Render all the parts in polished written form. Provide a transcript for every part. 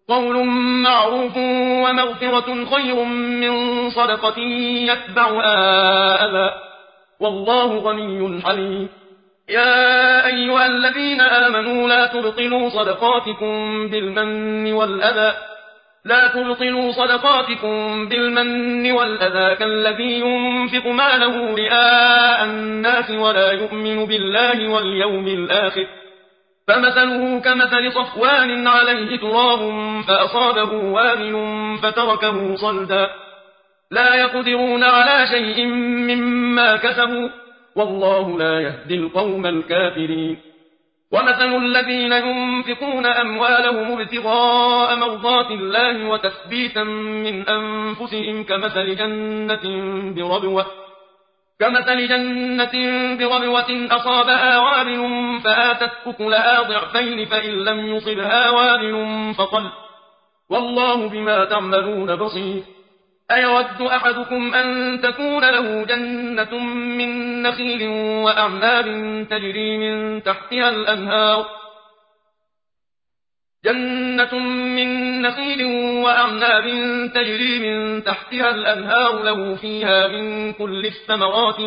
قول معروف ومغفرة خير من صدقة يتبعها أذى والله غني حليم. يا أيها الذين آمنوا لا تبطلوا صدقاتكم بالمن والأذى كالذي ينفق ماله رئاء الناس ولا يؤمن بالله واليوم الآخر فمثله كمثل صفوان عليه تراب فأصابه وابل فتركه صلدا لا يقدرون على شيء مما كسبوا والله لا يهدي القوم الكافرين. ومثل الذين ينفقون أموالهم ابتغاء مرضات الله وتثبيتا من أنفسهم كمثل جنة بربوة أصابها وابل فآتت أكلها ضعفين فإن لم يصبها وابل فطل والله بما تعملون بصير. أيود أحدكم أن تكون له جنة من نخيل وأعناب تجري من تحتها الأنهار له فيها من كل الثمرات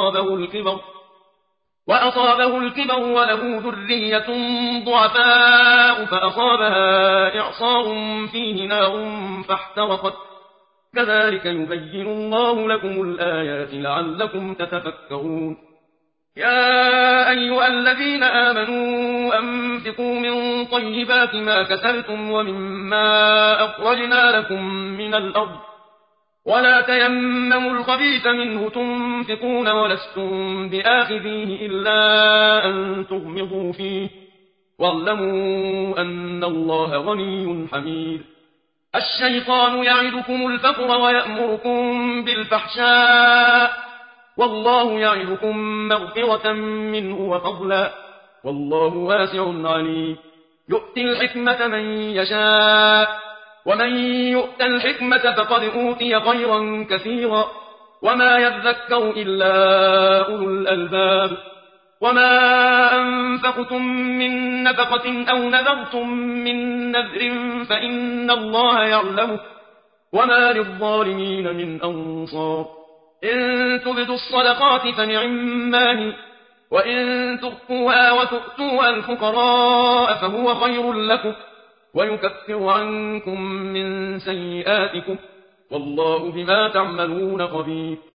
وأصابه الكبر وله ذرية ضعفاء فأصابها إعصار فيه نار فاحترقت كذلك يبين الله لكم الآيات لعلكم تتفكرون. يا أيها الذين آمنوا أنفقوا من طيبات ما كسبتم ومما أخرجنا لكم من الأرض ولا تيمموا الخبيث منه تنفقون ولستم بآخذيه إلا أن تغمضوا فيه واعلموا أن الله غني حميد. الشيطان يعدكم الفقر ويأمركم بالفحشاء والله يعدكم مغفرة منه وفضلا والله واسع عليم. يؤتي الحكمة من يشاء ومن يؤت الحكمة فقد أوتي خيرا كثيرا وما يذكر إلا أولو الألباب. وما أنفقتم من نفقة أو نذرتم من نذر فإن الله يعلمه وما للظالمين من أنصار. إن تبدوا الصدقات فنعما هي وإن تخفوها وتؤتوها الفقراء فهو خير لكم ويكفر عنكم من سيئاتكم والله بما تعملون خبير.